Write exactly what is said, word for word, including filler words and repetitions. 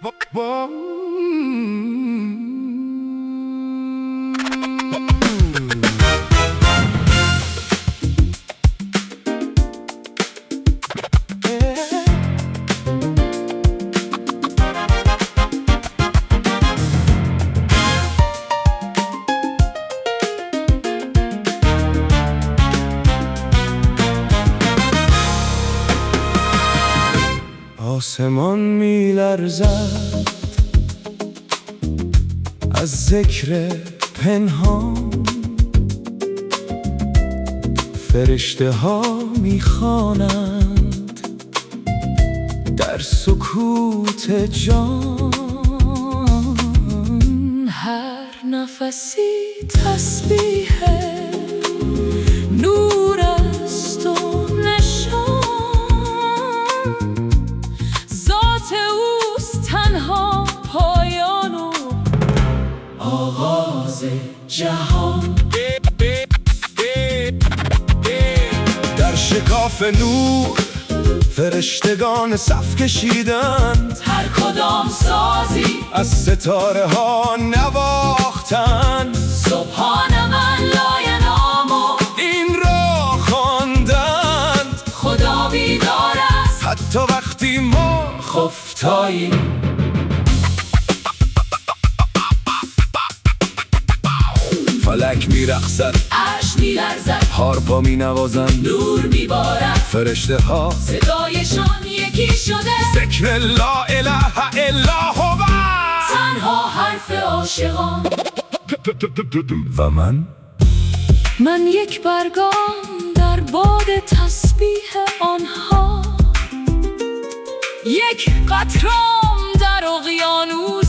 آسمان می لرزد از ذکر پنهان، فرشته ها می خوانند در سکوت جان. هر نفسی تسبیح نور است و نشان، ذات اوست تنها پایان و آغاز جهان. در شکاف نور فرشتگان صف کشیدند، هر کدام سازی از ستاره ها نواختند. سبحان من لا ینام و این را خواندند، خدا بیدار است حتی وقتی ما خفتاییم. فلک می رقصد، عرش می لرزد، هارپا می نوازند، نور می بارد، فرشته ها صدایشان یکی شده، ذکر لا اله الا هو، تنها حرف عاشقان. و من من یک برگام در باد تسبیح آنها، یک قطرام در اقیانوس